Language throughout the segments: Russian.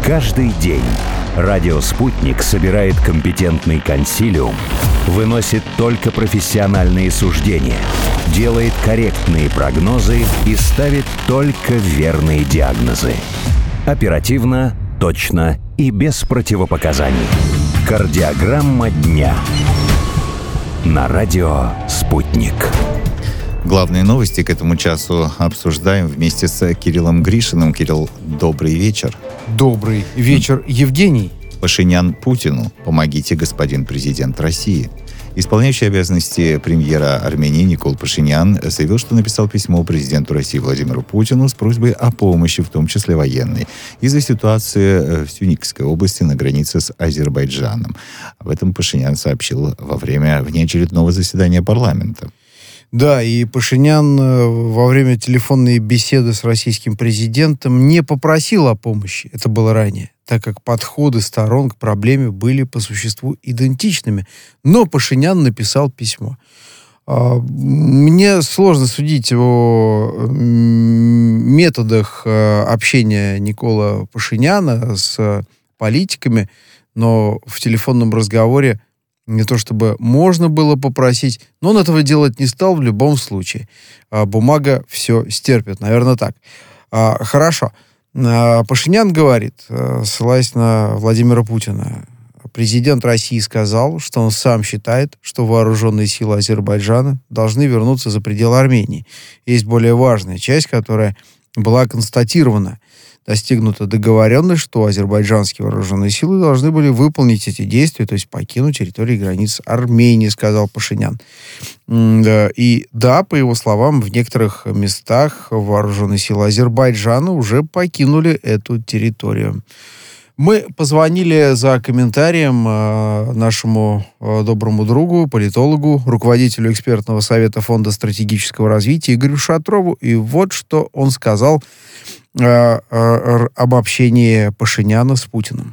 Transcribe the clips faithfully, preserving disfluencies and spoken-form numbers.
Каждый день радио «Спутник» собирает компетентный консилиум, выносит только профессиональные суждения, делает корректные прогнозы и ставит только верные диагнозы. Оперативно, точно и без противопоказаний. Кардиограмма дня. На радио «Спутник». Главные новости к этому часу обсуждаем вместе с Кириллом Гришиным. Кирилл, добрый вечер. Добрый вечер, Евгений. Пашинян Путину. Помогите, господин президент России. Исполняющий обязанности премьера Армении Никол Пашинян заявил, что написал письмо президенту России Владимиру Путину с просьбой о помощи, в том числе военной, из-за ситуации в Сюникской области на границе с Азербайджаном. Об этом Пашинян сообщил во время внеочередного заседания парламента. Да, и Пашинян во время телефонной беседы с российским президентом не попросил о помощи, это было ранее, так как подходы сторон к проблеме были по существу идентичными. Но Пашинян написал письмо. Мне сложно судить о методах общения Никола Пашиняна с политиками, но в телефонном разговоре не то чтобы можно было попросить, но он этого делать не стал в любом случае. А бумага все стерпит. Наверное, так. А, хорошо. А, Пашинян говорит, ссылаясь на Владимира Путина, президент России сказал, что он сам считает, что вооруженные силы Азербайджана должны вернуться за пределы Армении. Есть более важная часть, которая была констатирована. Достигнута договоренность, что азербайджанские вооруженные силы должны были выполнить эти действия, то есть покинуть территорию границ Армении, сказал Пашинян. И да, по его словам, в некоторых местах вооруженные силы Азербайджана уже покинули эту территорию. Мы позвонили за комментарием э, нашему э, доброму другу, политологу, руководителю экспертного совета Фонда стратегического развития Игорю Шатрову. И вот что он сказал э, э, об общении Пашиняна с Путиным.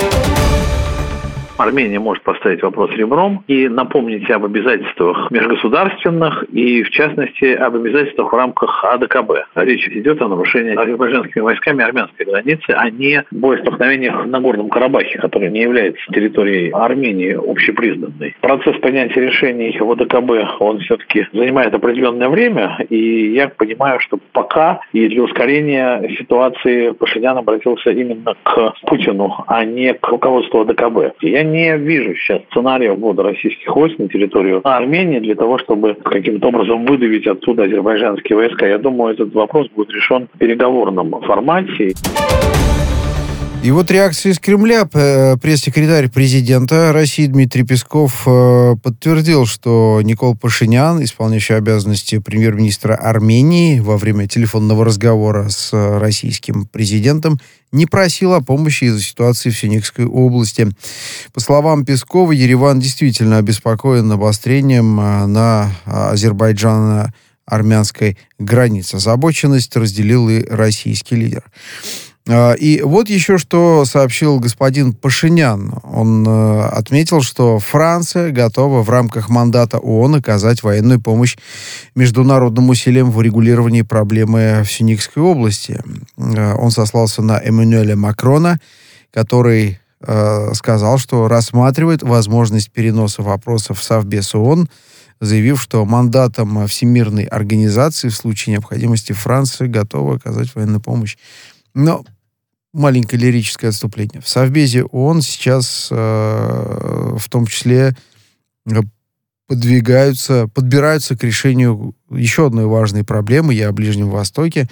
Армения может поставить вопрос ребром и напомнить об обязательствах межгосударственных и, в частности, об обязательствах в рамках АДКБ. Речь идет о нарушении азербайджанскими войсками армянской границы, а не боестолкновениях на Горном Карабахе, который не является территорией Армении общепризнанной. Процесс принятия решений в АДКБ, он все-таки занимает определенное время, и я понимаю, что пока и для ускорения ситуации Пашинян обратился именно к Путину, а не к руководству АДКБ. Я не вижу сейчас сценария ввода российских войск на территорию Армении для того, чтобы каким-то образом выдавить оттуда азербайджанские войска. Я думаю, этот вопрос будет решен в переговорном формате. И вот реакция из Кремля. Пресс-секретарь президента России Дмитрий Песков подтвердил, что Никол Пашинян, исполняющий обязанности премьер-министра Армении, во время телефонного разговора с российским президентом не просил о помощи из-за ситуации в Сюникской области. По словам Пескова, Ереван действительно обеспокоен обострением на азербайджано-армянской границе. Озабоченность разделил и российский лидер. И вот еще что сообщил господин Пашинян. Он э, отметил, что Франция готова в рамках мандата ООН оказать военную помощь международным усилиям в урегулировании проблемы в Сюникской области. Э, он сослался на Эммануэля Макрона, который э, сказал, что рассматривает возможность переноса вопросов в Совбез ООН, заявив, что мандатом Всемирной организации в случае необходимости Франция готова оказать военную помощь. Но маленькое лирическое отступление. В Совбезе ООН сейчас э, в том числе подвигаются, подбираются к решению еще одной важной проблемы. Я о Ближнем Востоке,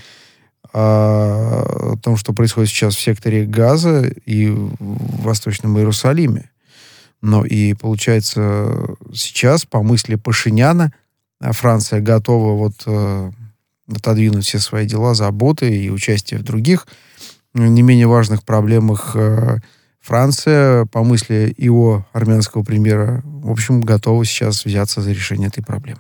о том, что происходит сейчас в секторе Газа и в Восточном Иерусалиме. Но и получается сейчас, по мысли Пашиняна, Франция готова вот э, отодвинуть все свои дела, заботы и участие в других не менее важных проблемах. Франция, по мысли его армянского премьера, в общем, готова сейчас взяться за решение этой проблемы.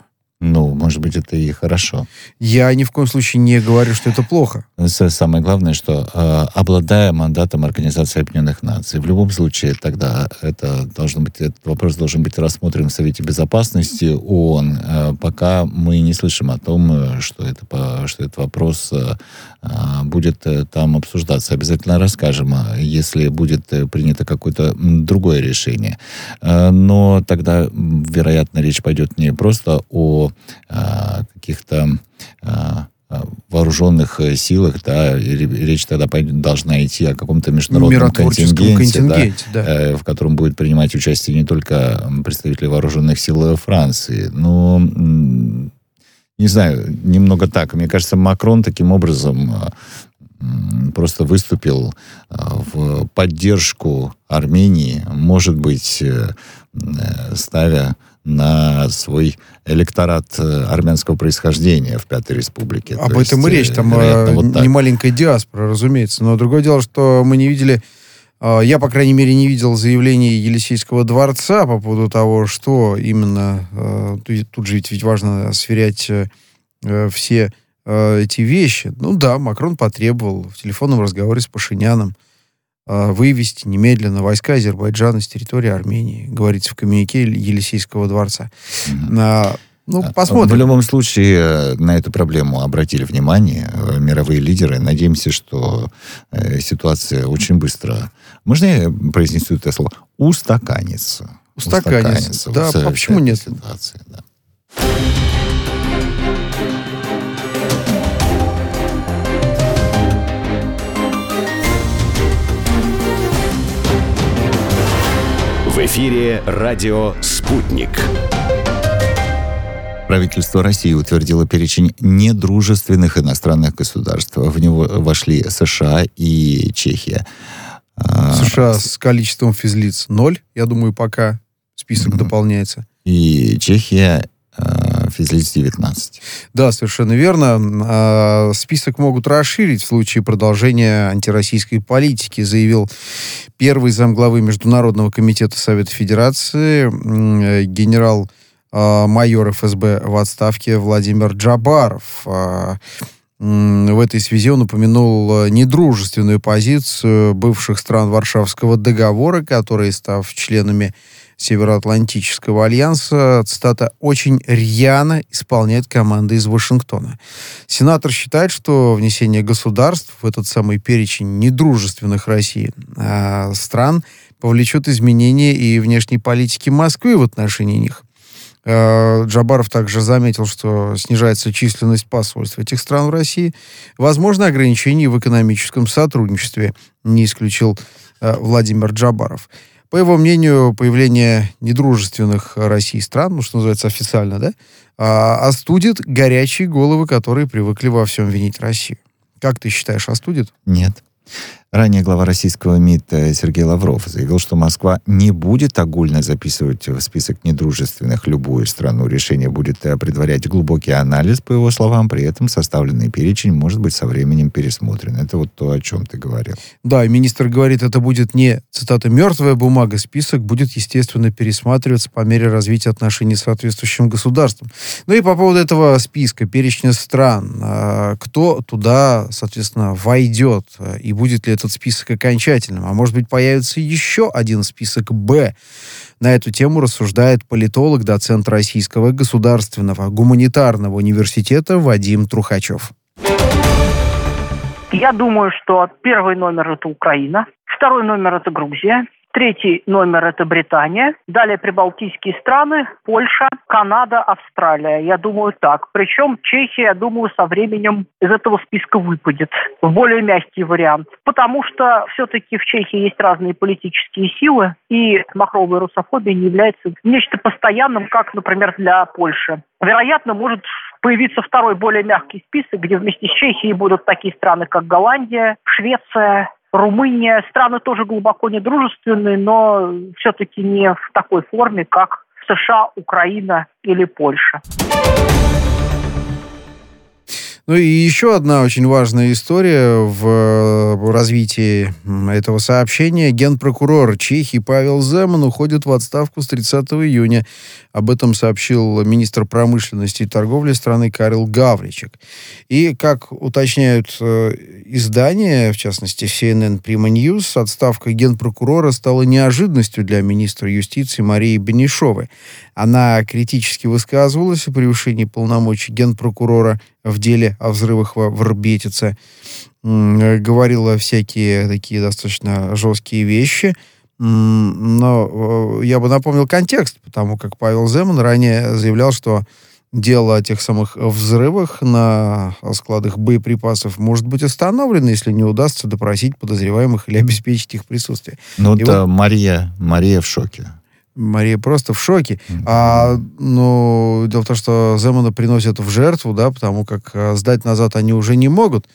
Ну, может быть, это и хорошо. Я ни в коем случае не говорю, что это плохо. Самое главное, что э, обладая мандатом Организации Объединенных Наций, в любом случае тогда это должно быть, этот вопрос должен быть рассмотрен в Совете Безопасности ООН, э, пока мы не слышим о том, что, это, что этот вопрос э, будет э, там обсуждаться. Обязательно расскажем, если будет принято какое-то другое решение. Э, но тогда, вероятно, речь пойдет не просто о э, каких-то э, вооруженных силах, да, речь тогда должна идти о каком-то международном контингенте, контингенте да, да. в котором будет принимать участие не только представители вооруженных сил Франции, но, не знаю, немного так. Мне кажется, Макрон таким образом просто выступил в поддержку Армении, может быть, ставя на свой электорат армянского происхождения в Пятой Республике. Об То этом есть, и речь. Там вот не маленькая диаспора, разумеется. Но другое дело, что мы не видели, я, по крайней мере, не видел заявлений Елисейского дворца по поводу того, что именно... Тут же ведь, ведь важно сверять все эти вещи. Ну да, Макрон потребовал в телефонном разговоре с Пашиняном вывести немедленно войска Азербайджана с территории Армении, говорится в коммюнике Елисейского дворца. Mm-hmm. А, ну, посмотрим. В любом случае, на эту проблему обратили внимание мировые лидеры. Надеемся, что э, ситуация очень быстро... Можно я произнесу это слово? Устаканится. Устаканится. Да, а почему нет? Ситуации, да. В эфире радио «Спутник». Правительство России утвердило перечень недружественных иностранных государств. В него вошли США и Чехия. США с количеством физлиц ноль, я думаю, пока список mm-hmm. дополняется. И Чехия физлиц девятнадцать. Да, совершенно верно. Список могут расширить в случае продолжения антироссийской политики, заявил первый замглавы Международного комитета Совета Федерации, генерал-майор эф эс бэ в отставке Владимир Джабаров. В этой связи он упомянул недружественную позицию бывших стран Варшавского договора, которые, став членами Североатлантического альянса, цитата, очень рьяно исполняет команды из Вашингтона. Сенатор считает, что внесение государств в этот самый перечень недружественных России а, стран повлечет изменения и внешней политики Москвы в отношении них. А, Джабаров также заметил, что снижается численность посольств этих стран в России. Возможно, ограничения в экономическом сотрудничестве, не исключил а, Владимир Джабаров. По его мнению, появление недружественных России стран, ну, что называется официально, да, остудит горячие головы, которые привыкли во всем винить Россию. Как ты считаешь, остудит? Нет. Ранее глава российского МИД Сергей Лавров заявил, что Москва не будет огульно записывать в список недружественных любую страну. Решение будет предварять глубокий анализ, по его словам. При этом составленный перечень может быть со временем пересмотрен. Это вот то, о чем ты говорил. Да, и министр говорит, это будет не, цитата, «мертвая бумага». Список будет, естественно, пересматриваться по мере развития отношений с соответствующим государством. Ну и по поводу этого списка, перечня стран, кто туда, соответственно, войдет, и будет ли этот список окончательным, а может быть, появится еще один список «Б». На эту тему рассуждает политолог, доцент Российского государственного гуманитарного университета Вадим Трухачев. Я думаю, что первый номер – это Украина, второй номер – это Грузия, третий номер – это Британия, далее прибалтийские страны, Польша, Канада, Австралия. Я думаю, так. Причем Чехия, я думаю, со временем из этого списка выпадет в более мягкий вариант. Потому что все-таки в Чехии есть разные политические силы, и махровая русофобия не является нечто постоянным, как, например, для Польши. Вероятно, может появиться второй, более мягкий список, где вместе с Чехией будут такие страны, как Голландия, Швеция, Румыния. Страны тоже глубоко недружественные, но все-таки не в такой форме, как США, Украина или Польша. Ну и еще одна очень важная история в развитии этого сообщения. Генпрокурор Чехии Павел Земан уходит в отставку с тридцатого июня. Об этом сообщил министр промышленности и торговли страны Карел Гавричек. И, как уточняют издания, в частности си эн эн Prima News, отставка генпрокурора стала неожиданностью для министра юстиции Марии Бенешовой. Она критически высказывалась о превышении полномочий генпрокурора в деле о взрывах в Врбетице. Говорила всякие такие достаточно жесткие вещи. Но я бы напомнил контекст, потому как Павел Земан ранее заявлял, что дело о тех самых взрывах на складах боеприпасов может быть остановлено, если не удастся допросить подозреваемых или обеспечить их присутствие. Ну, И да, вот Мария, Мария в шоке. Мария просто в шоке. Mm-hmm. А, ну, дело в том, что Земана приносят в жертву, да, потому как а, сдать назад они уже не могут,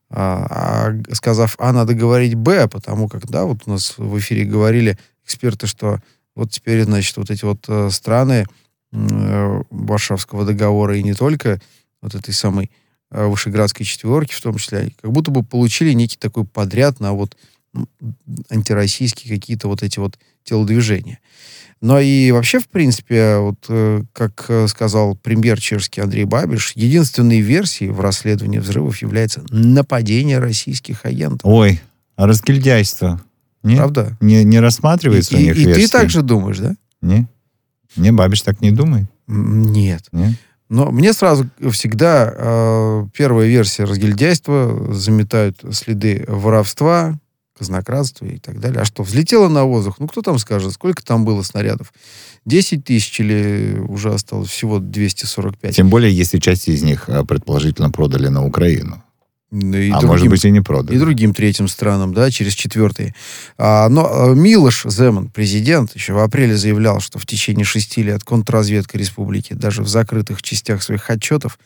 а, а сказав А, надо говорить Б, потому как, да, вот у нас в эфире говорили эксперты, что вот теперь, значит, вот эти вот э, страны э, Варшавского договора и не только вот этой самой э, Вышеградской четверки, в том числе, как будто бы получили некий такой подряд на вот антироссийские какие-то вот эти вот телодвижения. Но и вообще, в принципе, вот, как сказал премьер чешский Андрей Бабиш, единственной версией в расследовании взрывов является нападение российских агентов. Ой, а разгильдяйство. Нет? Правда? Не, не рассматривается и, у них и, версии? И ты так же думаешь, да? Не? Не, Бабиш так не думает? Нет. Не? Но мне сразу всегда э, первая версия разгильдяйства, заметают следы воровства, казнократство и так далее. А что, взлетело на воздух? Ну, кто там скажет, сколько там было снарядов? десять тысяч или уже осталось всего двести сорок пять? Тем более, если часть из них, предположительно, продали на Украину. Да, и а другим, может быть, и не продали. И другим третьим странам, да, через четвертые. А, но Милош Земан, президент, еще в апреле заявлял, что в течение шести лет контрразведка республики даже в закрытых частях своих отчетов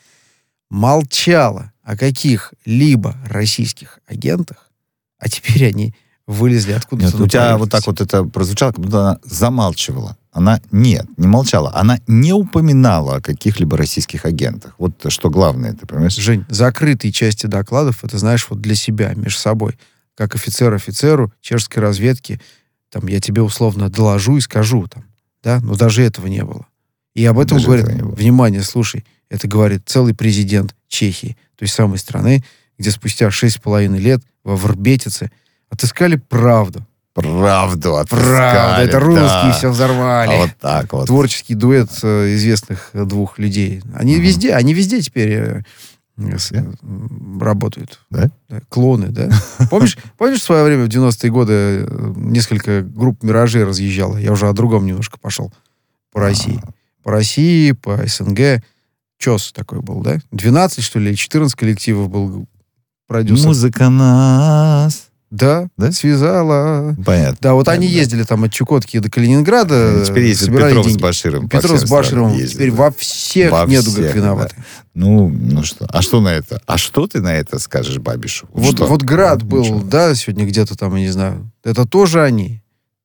молчала о каких-либо российских агентах, а теперь они вылезли откуда-то. Нет, у тебя вот так вот это прозвучало, как будто она замалчивала. Она, нет, не молчала. Она не упоминала о каких-либо российских агентах. Вот что главное, ты понимаешь? Жень, закрытые части докладов, это, знаешь, вот для себя, между собой. Как офицер офицеру чешской разведки, там, я тебе условно доложу и скажу, там, да, но даже этого не было. И об этом даже говорит, внимание, слушай, это говорит целый президент Чехии, той самой страны, где спустя шесть с половиной лет во Врбетице отыскали правду. Правду отыскали. Правда, это русские да. все взорвали. А вот так вот. Творческий дуэт э, известных двух людей. Они угу. везде, они везде теперь э, э, да? работают. Да? Да, клоны, да? Помнишь, помнишь в свое время, в девяностые годы, несколько групп «Миражей» разъезжало? Я уже о другом немножко пошел. По России. А-а-а. По России, по СНГ. ЧОС такой был, да? двенадцать, что ли, четырнадцать коллективов был продюсер. Музыка нас... Да, да, связала. Понятно. Да, вот Понятно, они да. ездили там от Чукотки до Калининграда. Теперь ездит Петров деньги. С Баширом. Петров с Баширом ездит, теперь да. во всех во недугах всех, виноваты. Да. Ну, ну что? А что на это? А что ты на это скажешь Бабишу? Вот, что? вот Град ну, был, ничего. да, сегодня где-то там, я не знаю. Это тоже они.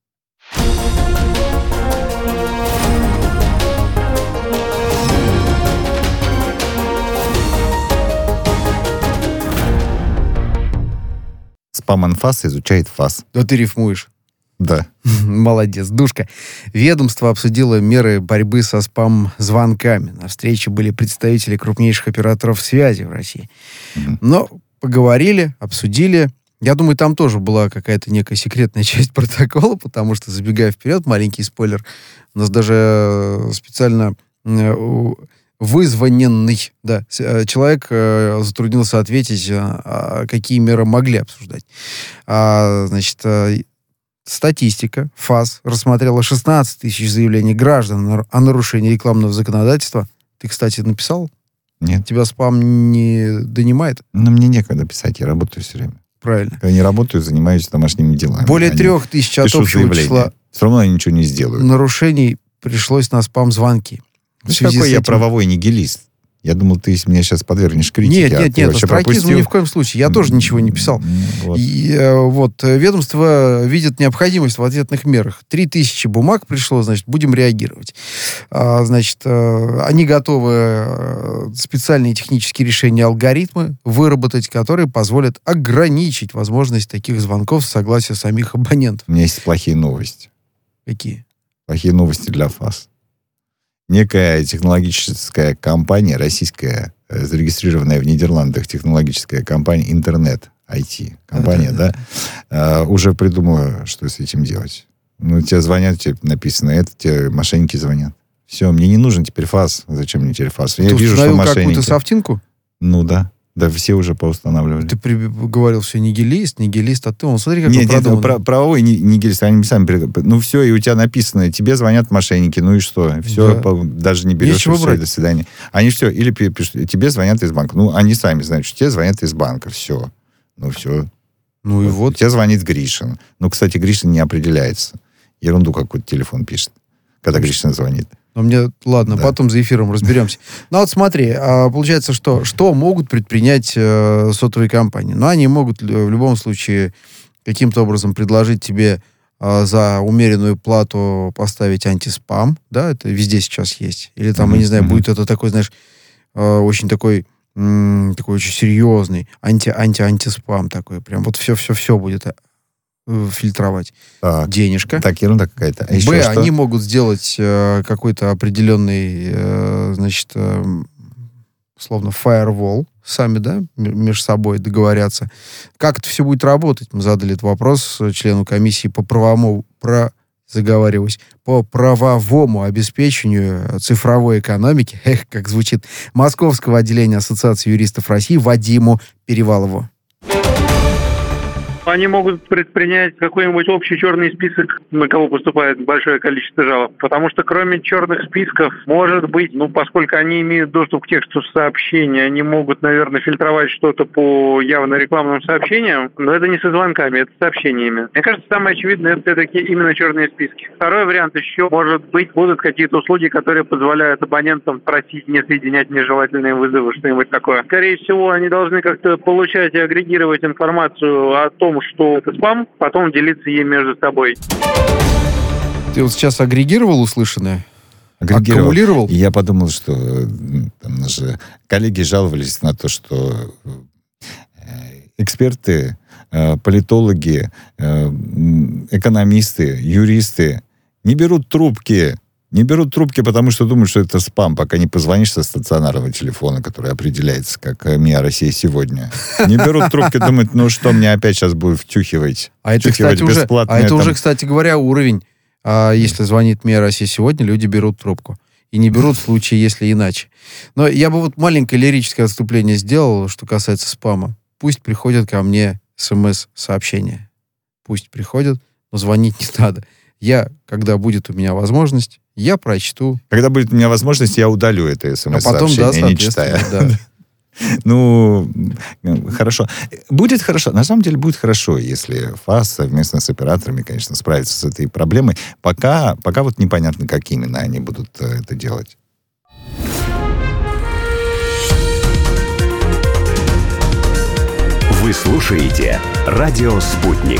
Спам-анфас изучает ФАС. Да ты рифмуешь. Да. Молодец, душка. Ведомство обсудило меры борьбы со спам-звонками. На встрече были представители крупнейших операторов связи в России. Mm-hmm. Но поговорили, обсудили. Я думаю, там тоже была какая-то некая секретная часть протокола, потому что, забегая вперед, маленький спойлер, у нас даже специально вызваненный, да, человек э, затруднился ответить, э, какие меры могли обсуждать. А, значит, э, статистика ФАС рассмотрела шестнадцать тысяч заявлений граждан о нарушении рекламного законодательства. Ты, кстати, написал? Нет. Тебя спам не донимает? Ну, мне некогда писать, я работаю все время. Правильно. Когда не работаю, занимаюсь домашними делами. Более трех тысяч от общего числа все равно я ничего не сделаю. Нарушений пришлось на спам-звонки. Ну, какой я правовой нигилист. Я думал, ты меня сейчас подвергнешь критике. Нет, а нет, ты нет, вообще астракизм пропустил. ни в коем случае. Я тоже ничего не писал. Вот. И, э, вот, ведомство видит необходимость в ответных мерах. Три тысячи бумаг пришло, значит, будем реагировать. А, значит, э, они готовы э, специальные технические решения, алгоритмы выработать, которые позволят ограничить возможность таких звонков с согласия самих абонентов. У меня есть плохие новости. Какие? Плохие новости для ФАС. Некая технологическая компания, российская, зарегистрированная в Нидерландах, технологическая компания, интернет, ай ти компания, да, да, уже придумала, что с этим делать. Ну, тебе звонят, тебе написано, это тебе мошенники звонят. Все, мне не нужен теперь ФАС. Зачем мне теперь ФАС? Я Ты вижу, что установил мошенники. какую-то софтинку? Ну да. Да, все уже поустанавливали. Ты при... говорил все нигилист, нигилист, а ты, он, смотри, как нет, он продуман. Нет, про, правовой нигилист, они сами... Ну, все, и у тебя написано, тебе звонят мошенники, ну и что? Все, да. по, даже не берешь, Нечего все, брать. До свидания. Они все, или пишут, тебе звонят из банка. Ну, они сами знают, что тебе звонят из банка, все. Ну, все. Ну, и вот. Тебе звонит Гришин. Ну, кстати, Гришин не определяется. Ерунду какой-то телефон пишет, когда Гришин звонит. Но мне, ладно, да. потом за эфиром разберемся. Ну вот смотри, а, получается, что, что могут предпринять э, сотовые компании? Ну, они могут в любом случае каким-то образом предложить тебе э, за умеренную плату поставить антиспам, да, это везде сейчас есть. Или там, mm-hmm. я не знаю, будет это такой, знаешь, э, очень такой, м- такой очень серьезный анти-анти-антиспам такой. Прям вот все-все-все будет фильтровать. Так, денежка. Так, ерунда какая-то. А Б, еще они что? могут сделать э, какой-то определенный, э, значит, э, условно, firewall, сами, да, между собой договорятся. Как это все будет работать? Мы задали этот вопрос члену комиссии по правовому, про, заговариваюсь, по правовому обеспечению цифровой экономики, эх, как звучит, Московского отделения Ассоциации юристов России Вадиму Перевалову. Они могут предпринять какой-нибудь общий черный список, на кого поступает большое количество жалоб. Потому что кроме черных списков, может быть, ну, поскольку они имеют доступ к тексту сообщения, они могут, наверное, фильтровать что-то по явно рекламным сообщениям, но это не со звонками, это с сообщениями. Мне кажется, самое очевидное, это все-таки именно черные списки. Второй вариант еще, может быть, будут какие-то услуги, которые позволяют абонентам просить не соединять нежелательные вызовы, что-нибудь такое. Скорее всего, они должны как-то получать и агрегировать информацию о том, что это спам, потом делиться ей между собой. Ты вот сейчас агрегировал услышанное? Агрегировал. Аккумулировал? И я подумал, что там наши коллеги жаловались на то, что эксперты, политологи, экономисты, юристы не берут трубки. Не берут трубки, потому что думают, что это спам, пока не позвонишь со стационарного телефона, который определяется как «МИА Россия сегодня». Не берут трубки, думают, ну что мне опять сейчас будет втюхивать? А это, втюхивать кстати, уже, бесплатно. а это там... уже, кстати говоря, уровень. А если звонит МИА Россия сегодня, люди берут трубку. И не берут в случае, если иначе. Но я бы вот маленькое лирическое отступление сделал, что касается спама. Пусть приходят ко мне смс-сообщения. Пусть приходят, но звонить не надо. Я, когда будет у меня возможность, я прочту. Когда будет у меня возможность, я удалю это смс-сообщение, а потом, да, не читая. Да. Ну, хорошо. Будет хорошо. На самом деле будет хорошо, если ФАС совместно с операторами, конечно, справится с этой проблемой. Пока, пока вот непонятно, как именно они будут это делать. Вы слушаете «Радио Спутник».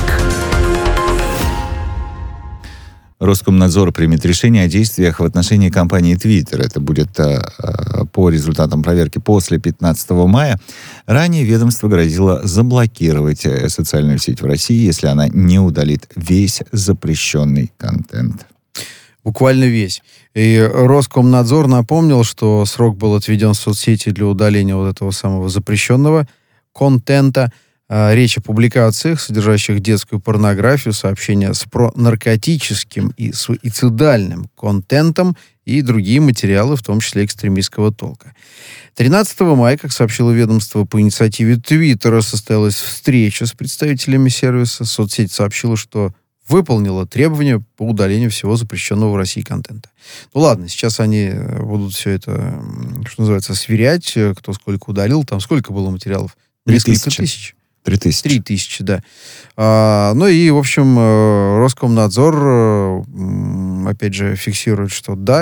Роскомнадзор примет решение о действиях в отношении компании Twitter. Это будет а, по результатам проверки после пятнадцатого мая. Ранее ведомство грозило заблокировать социальную сеть в России, если она не удалит весь запрещенный контент. Буквально весь. И Роскомнадзор напомнил, что срок был отведен в соцсети для удаления вот этого самого запрещенного контента. Речь о публикациях, содержащих детскую порнографию, сообщения с пронаркотическим и суицидальным контентом и другие материалы, в том числе экстремистского толка. тринадцатого мая, как сообщило ведомство, по инициативе Твиттера состоялась встреча с представителями сервиса. Соцсеть сообщила, что выполнила требования по удалению всего запрещенного в России контента. Ну ладно, сейчас они будут все это, что называется, сверять, кто сколько удалил. Там сколько было материалов? Несколько тысяч. Три тысячи. Три тысячи, да. А, ну и, в общем, Роскомнадзор, опять же, фиксирует, что да,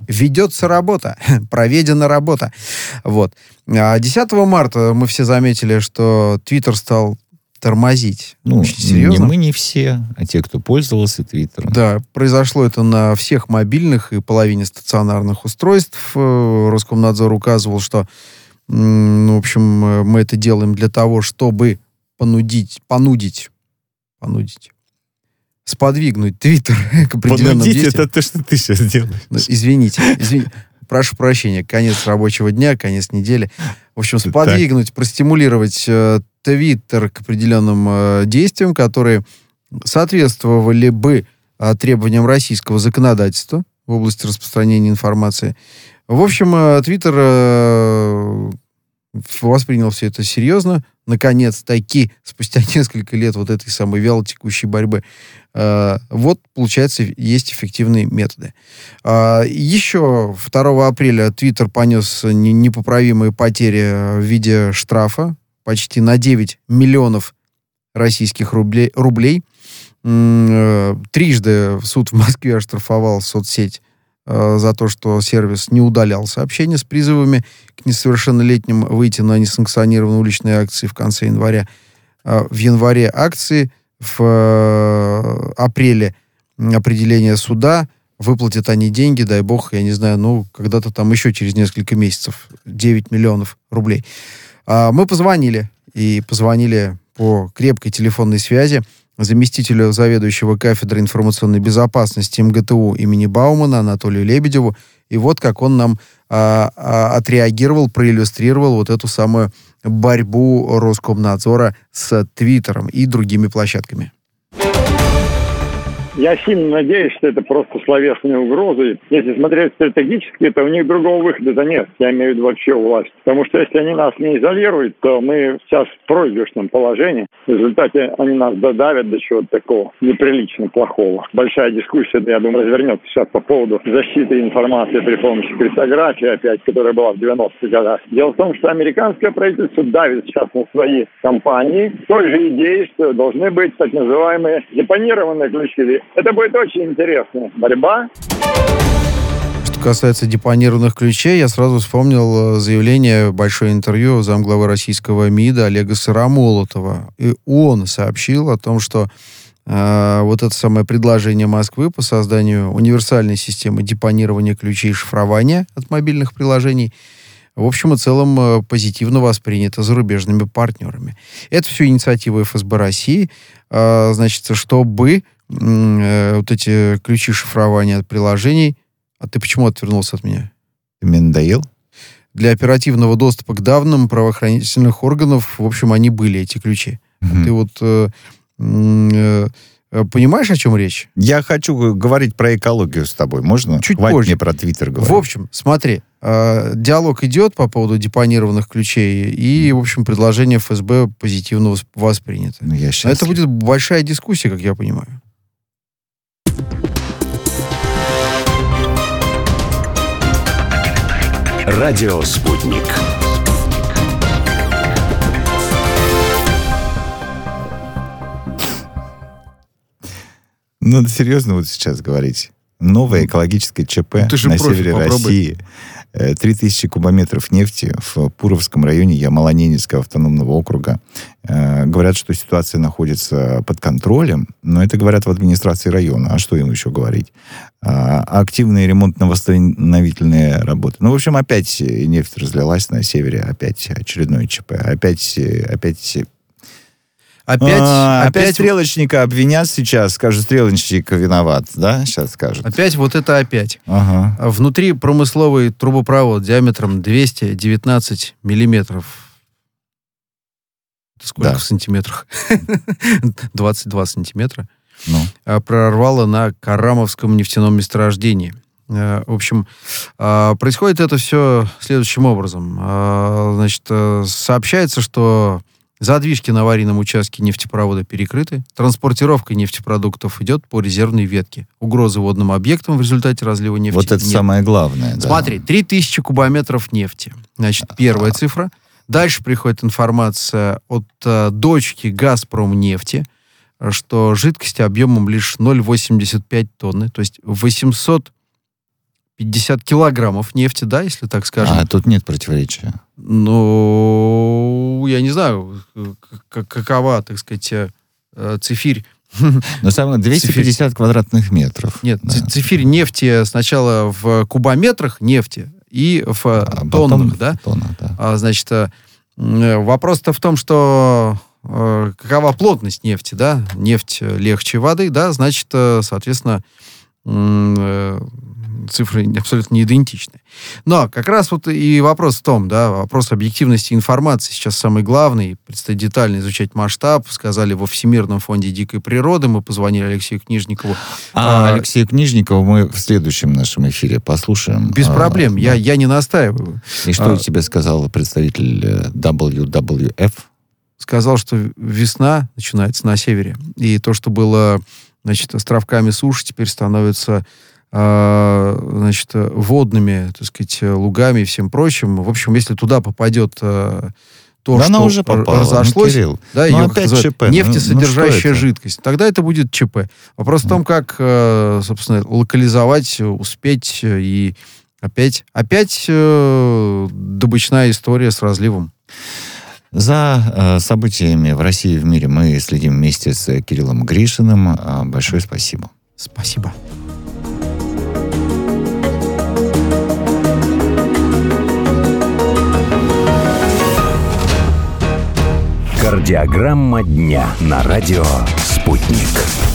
Ведется работа, проведена работа. Вот. А десятого марта мы все заметили, что Твиттер стал тормозить. Ну, очень серьезно. Не мы, не все, а те, кто пользовался Твиттером. Да, произошло это на всех мобильных и половине стационарных устройств. Роскомнадзор указывал, что, ну, в общем, мы это делаем для того, чтобы понудить, понудить, понудить, сподвигнуть Твиттер к определенным Понудить действиям. это то, что ты сейчас делаешь. Ну, извините, извините. Прошу прощения, конец рабочего дня, конец недели. В общем, сподвигнуть, так. простимулировать э, Твиттер к определенным э, действиям, которые соответствовали бы э, требованиям российского законодательства в области распространения информации. В общем, Твиттер э, воспринял все это серьезно. Наконец-таки, спустя несколько лет вот этой самой вялотекущей борьбы, э, вот, получается, есть эффективные методы. Э, еще второго апреля Твиттер понес не, непоправимые потери в виде штрафа почти на девять миллионов российских рублей. рублей. Э, трижды суд в Москве оштрафовал соцсеть за то, что сервис не удалял сообщения с призывами к несовершеннолетним выйти на несанкционированные уличные акции в конце января. В январе акции, в апреле определение суда, выплатят они деньги, дай бог, я не знаю, ну, когда-то там еще через несколько месяцев, девять миллионов рублей. Мы позвонили, и позвонили по крепкой телефонной связи заместителю заведующего кафедрой информационной безопасности МГТУ имени Баумана Анатолию Лебедеву. И вот как он нам а, а, отреагировал, проиллюстрировал вот эту самую борьбу Роскомнадзора с Твиттером и другими площадками. Я сильно надеюсь, что это просто словесные угрозы. Если смотреть стратегически, то у них другого выхода-то нет. Я имею в виду вообще власть. Потому что если они нас не изолируют, то мы сейчас в проигрышном положении. В результате они нас додавят до чего-то такого неприлично плохого. Большая дискуссия, я думаю, развернется сейчас по поводу защиты информации при помощи криптографии, опять, которая была в девяностых годах. Дело в том, что американское правительство давит сейчас на свои компании той же идеей, что должны быть так называемые депонированные ключи. Это будет очень интересная борьба. Что касается депонированных ключей, я сразу вспомнил заявление, большое интервью замглавы российского МИДа Олега Сыромолотова. И он сообщил о том, что э, вот это самое предложение Москвы по созданию универсальной системы депонирования ключей и шифрования от мобильных приложений в общем и целом позитивно воспринято зарубежными партнерами. Это все инициатива эф эс бэ России, э, значит, чтобы вот эти ключи шифрования от приложений. А ты почему отвернулся от меня? Ты мне надоел? Для оперативного доступа к данным правоохранительных органов, в общем, они были, эти ключи. Mm-hmm. А ты вот э, э, понимаешь, о чем речь? Я хочу говорить про экологию с тобой. Можно? Чуть Хватит позже. мне про Твиттер говорить. В общем, смотри, э, диалог идет по поводу депонированных ключей, и, в общем, предложение эф эс бэ позитивно воспринято. Ну, я счастлив. Это будет большая дискуссия, как я понимаю. Радио «Спутник». Надо серьезно вот сейчас говорить. Новое экологическое ЧП ну, на севере попробуй. России. три тысячи кубометров нефти в Пуровском районе Ямало-Ненецкого автономного округа. Э, говорят, что ситуация находится под контролем, но это говорят в администрации района. А что им еще говорить? А, активные ремонтно-восстановительные работы. Ну, в общем, опять нефть разлилась на севере, опять очередное ЧП. Опять, опять... Опять, а, опять, опять стрелочника обвинят сейчас, скажут, стрелочник виноват, да? Сейчас скажут. Опять вот это опять. Ага. Внутри промысловый трубопровод диаметром двести девятнадцать миллиметров. Сколько да. в сантиметрах? двадцать два сантиметра. Ну. Прорвало на Карамовском нефтяном месторождении. В общем, происходит это все следующим образом. Значит, сообщается, что задвижки на аварийном участке нефтепровода перекрыты. Транспортировка нефтепродуктов идет по резервной ветке. Угрозы водным объектам в результате разлива нефти Вот это нет. самое главное. Да. Смотри, три тысячи кубометров нефти. Значит, первая цифра. Дальше приходит информация от э, дочки «Газпромнефти», что жидкости объемом лишь ноль целых восемьдесят пять тонны, то есть восемьсот пятьдесят килограммов нефти, да, если так скажем. А тут нет противоречия. Ну, я не знаю, как, какова, так сказать, цифирь. Но самое двести пятьдесят квадратных метров. Нет, да. цифирь нефти сначала в кубометрах нефти и в а тоннах, да? Тонна, да. А, значит, вопрос-то в том, что э, какова плотность нефти, да? Нефть легче воды, да? Значит, соответственно, э, цифры абсолютно не идентичны. Но как раз вот и вопрос в том, да, вопрос объективности информации сейчас самый главный. Предстоит детально изучать масштаб. Сказали во Всемирном фонде дикой природы. Мы позвонили Алексею Книжникову. А, а Алексею Книжникову мы в следующем нашем эфире послушаем. Без а, проблем. Да. Я, я не настаиваю. И что а, тебе сказал представитель дабл ю дабл ю эф? Сказал, что весна начинается на севере. И то, что было, значит, островками суши, теперь становится... значит, водными, так сказать, лугами и всем прочим. В общем, если туда попадет то, да что уже попало, разошлось, ну, да, ну, ее опять называют, ЧП. нефтесодержащая ну, ну, жидкость, тогда это будет ЧП. Вопрос в том, как, собственно, локализовать, успеть и опять, опять добычная история с разливом. За э, событиями в России и в мире мы следим вместе с Кириллом Гришиным. Э, большое спасибо. Спасибо. Кардиограмма дня на радио «Спутник».